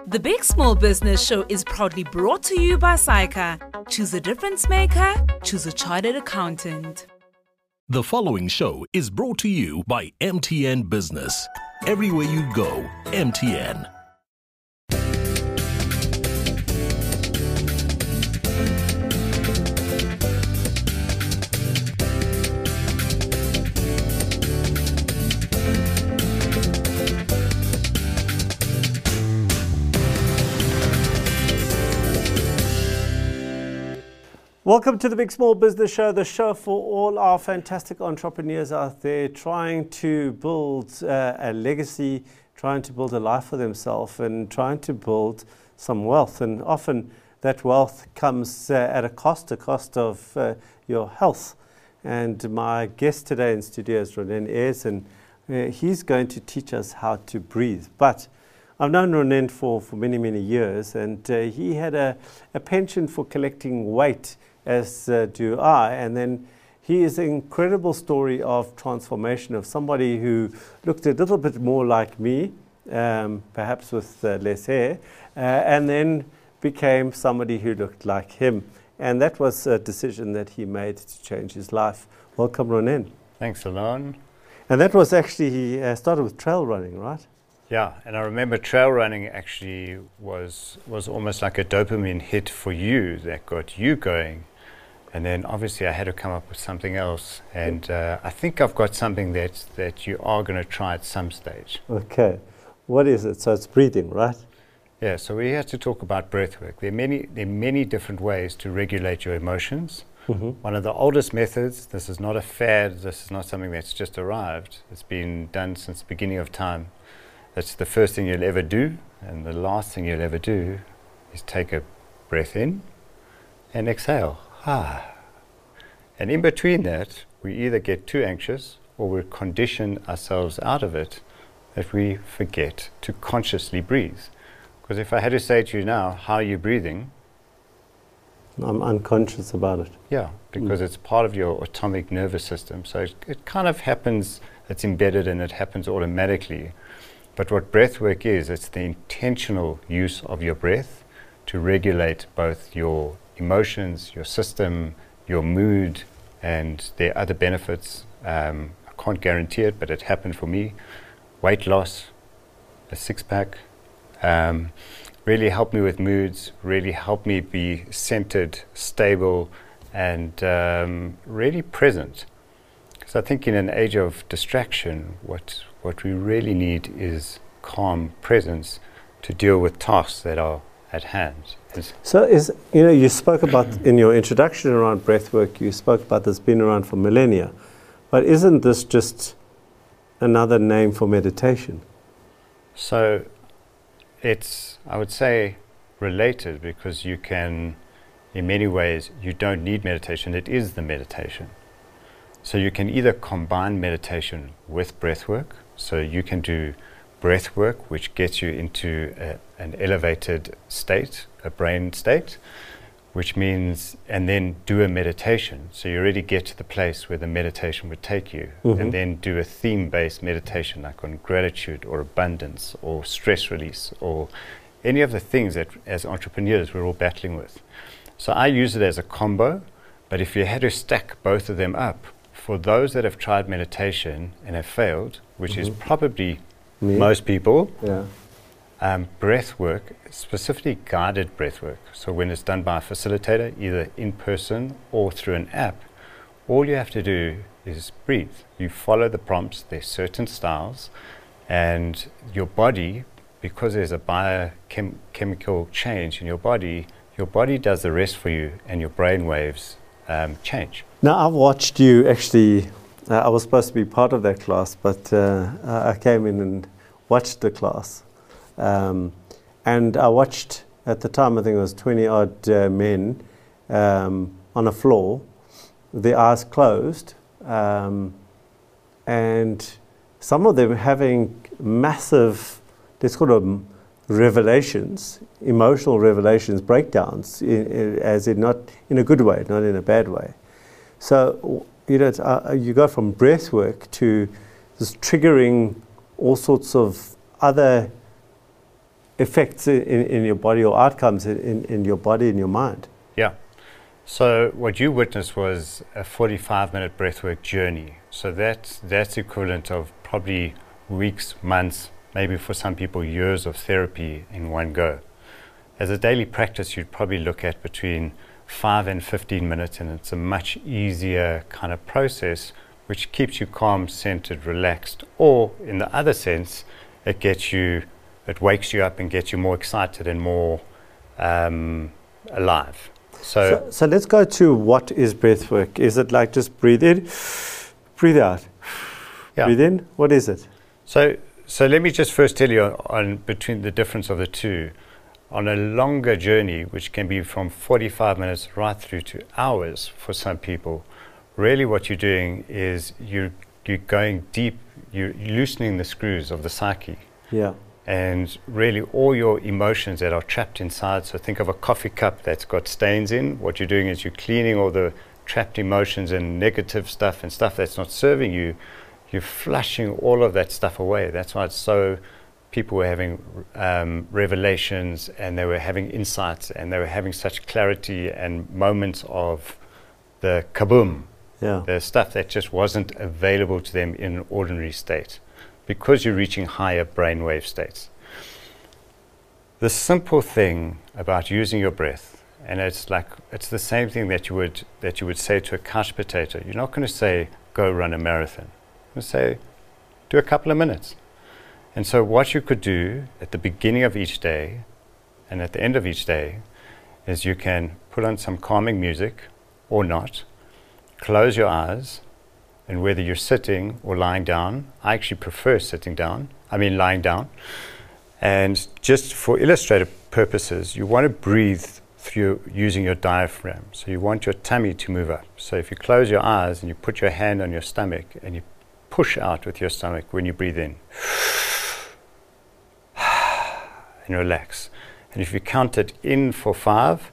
The Big Small Business Show is proudly brought to you by Syca. Choose a difference maker, choose a chartered accountant. The following show is brought to you by MTN Business. Everywhere you go, MTN. Welcome to the Big Small Business Show, the show for all our fantastic entrepreneurs out there trying to build a legacy, trying to build a life for themselves and trying to build some wealth. And often that wealth comes at a cost of your health. And my guest today in studio is Ronen Ayres, and he's going to teach us how to breathe. But I've known Ronen for many, many years, and he had a penchant for collecting weight, as do I, and then he is an incredible story of transformation of somebody who looked a little bit more like me, perhaps with less hair, and then became somebody who looked like him. And that was a decision that he made to change his life. Welcome, Ronen. Thanks, Alon. And that was actually, he started with trail running, right? Yeah, and I remember trail running actually was almost like a dopamine hit for you that got you going. And then obviously I had to come up with something else. And I think I've got something that you are going to try at some stage. Okay. What is it? So it's breathing, right? Yeah, so we have to talk about breath work. There are many different ways to regulate your emotions. Mm-hmm. One of the oldest methods, this is not a fad, this is not something that's just arrived. It's been done since the beginning of time. That's the first thing you'll ever do, and the last thing you'll ever do is take a breath in and exhale. And in between that, we either get too anxious or we condition ourselves out of it that we forget to consciously breathe. Because if I had to say to you now, how are you breathing? I'm unconscious about it. Yeah, because it's part of your autonomic nervous system. So it kind of happens, it's embedded and it happens automatically. But what breath work is, it's the intentional use of your breath to regulate both your emotions, your system, your mood, and there are other benefits. I can't guarantee it, but it happened for me. Weight loss, a six-pack, really helped me with moods, really helped me be centered, stable, and really present. Because I think in an age of distraction, what we really need is calm presence to deal with tasks that are at hand. So you spoke about in your introduction around breathwork, you spoke about this being around for millennia, but isn't this just another name for meditation? So it's, I would say, related, because you can, in many ways, you don't need meditation, it is the meditation. So you can either combine meditation with breathwork. So you can do breath work, which gets you into an elevated state, a brain state, which means, and then do a meditation. So you already get to the place where the meditation would take you, and then do a theme-based meditation, like on gratitude or abundance or stress release or any of the things that as entrepreneurs we're all battling with. So I use it as a combo, but if you had to stack both of them up, for those that have tried meditation and have failed, which is probably most people, breath work, specifically guided breath work, so when it's done by a facilitator, either in person or through an app, all you have to do is breathe. You follow the prompts, there's certain styles, and your body, because there's a biochemical change in your body does the rest for you, and your brain waves change. Now, I've watched you actually, I was supposed to be part of that class, but I came in and watched the class. And I watched, at the time, I think it was 20-odd men on a floor, their eyes closed, and some of them having massive, let's call them revelations, emotional revelations, breakdowns, as in not in a good way, not in a bad way. So, you go from breath work to this triggering all sorts of other effects in your body or outcomes in your body and your mind. Yeah. So what you witnessed was a 45-minute breathwork journey. So that's equivalent of probably weeks, months, maybe for some people years of therapy in one go. As a daily practice, you'd probably look at between 5 and 15 minutes, and it's a much easier kind of process which keeps you calm, centered, relaxed, or in the other sense, it wakes you up and gets you more excited and more alive. So let's go to what is breath work. Is it like just breathe in, breathe out, breathe in? What is it? So let me just first tell you on between the difference of the two. On a longer journey, which can be from 45 minutes right through to hours for some people, really what you're doing is you're going deep, you're loosening the screws of the psyche. Yeah. And really all your emotions that are trapped inside. So think of a coffee cup that's got stains in. What you're doing is you're cleaning all the trapped emotions and negative stuff and stuff that's not serving you. You're flushing all of that stuff away. That's why it's so people were having revelations, and they were having insights, and they were having such clarity and moments of the kaboom, the stuff that just wasn't available to them in an ordinary state, because you're reaching higher brainwave states. The simple thing about using your breath, and it's the same thing that you would say to a couch potato. You're not going to say, go run a marathon. You're going to say, do a couple of minutes. And so what you could do at the beginning of each day and at the end of each day is you can put on some calming music or not, close your eyes, and whether you're sitting or lying down, I actually prefer lying down. And just for illustrative purposes, you want to breathe through using your diaphragm. So you want your tummy to move up. So if you close your eyes and you put your hand on your stomach and you push out with your stomach when you breathe in, and relax. And if you count it in for 5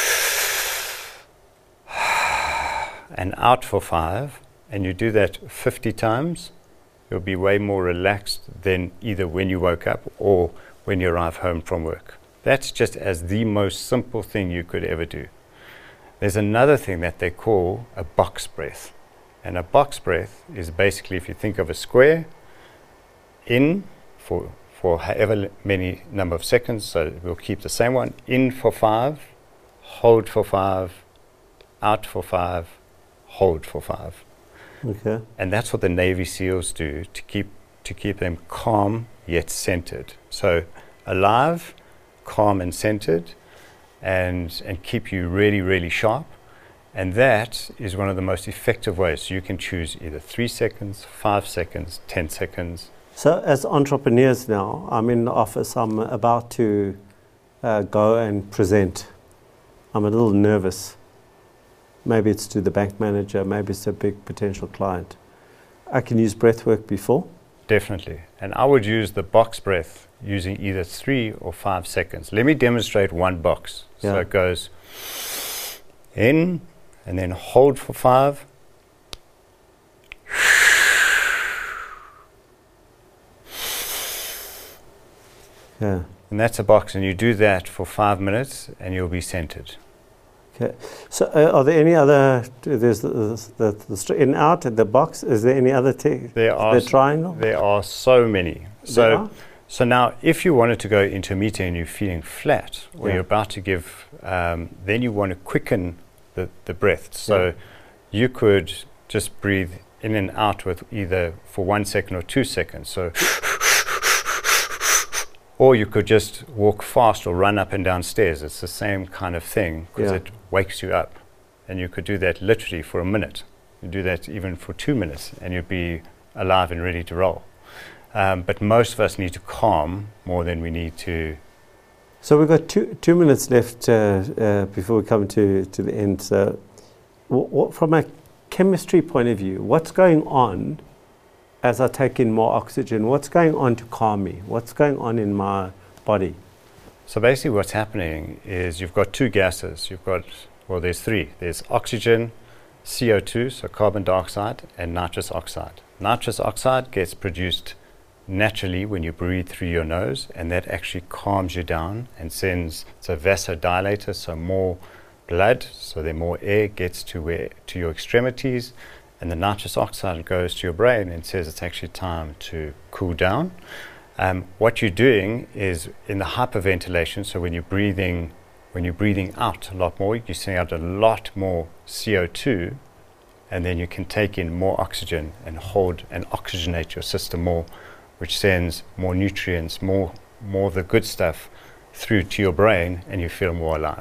and out for 5, and you do that 50 times, you'll be way more relaxed than either when you woke up or when you arrive home from work. That's just as the most simple thing you could ever do. There's another thing that they call a box breath. And a box breath is basically, if you think of a square, in for however many number of seconds, so we'll keep the same one, in for 5, hold for 5, out for 5, hold for 5. Okay. And that's what the Navy SEALs do to keep them calm yet centered. So alive, calm and centered, and keep you really, really sharp. And that is one of the most effective ways. So you can choose either 3 seconds, 5 seconds, 10 seconds. So as entrepreneurs now, I'm in the office, I'm about to go and present. I'm a little nervous. Maybe it's to the bank manager, maybe it's a big potential client. I can use breath work before? Definitely. And I would use the box breath using either 3 or 5 seconds. Let me demonstrate one box. Yeah. So it goes in and then hold for 5. Yeah. And that's a box, and you do that for 5 minutes and you'll be centered. Okay. So are there any other, there's the in out at the box, is there any other the triangle? There are so many. So now if you wanted to go into a meeting and you're feeling flat, or you're about to give, then you want to quicken the breath. So you could just breathe in and out with either for 1 second or 2 seconds. So or you could just walk fast or run up and down stairs. It's the same kind of thing, because it wakes you up. And you could do that literally for a minute. You do that even for 2 minutes, and you'd be alive and ready to roll. But most of us need to calm more than we need to. So we've got 2 minutes left before we come to the end. So from a chemistry point of view, what's going on as I take in more oxygen? What's going on to calm me? What's going on in my body? So basically what's happening is you've got 2 gases. There's 3. There's oxygen, CO2, so carbon dioxide, and nitrous oxide. Nitrous oxide gets produced naturally when you breathe through your nose, and that actually calms you down and sends, it's a vasodilator, so more blood, so the more air gets to your extremities, and the nitrous oxide goes to your brain and says it's actually time to cool down. What you're doing is in the hyperventilation, so when you're breathing out a lot more, you send out a lot more CO2, and then you can take in more oxygen and hold and oxygenate your system more, which sends more nutrients, more of the good stuff through to your brain, and you feel more alive.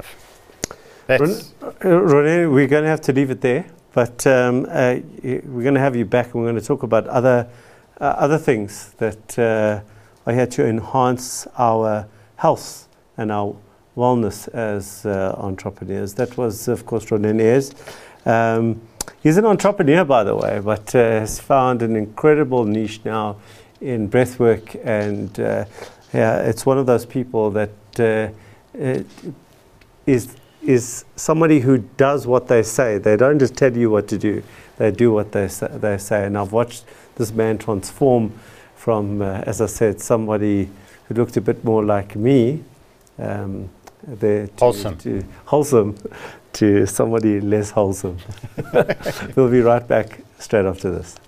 René, we're going to have to leave it there, but we're going to have you back, and we're going to talk about other things that are here to enhance our health and our wellness as entrepreneurs. That was, of course, René Neers. He's an entrepreneur, by the way, but has found an incredible niche now in breathwork, and it's one of those people that is somebody who does what they say. They don't just tell you what to do; they do what they say. And I've watched this man transform from, as I said, somebody who looked a bit more like me, wholesome, to somebody less wholesome. We'll be right back straight after this.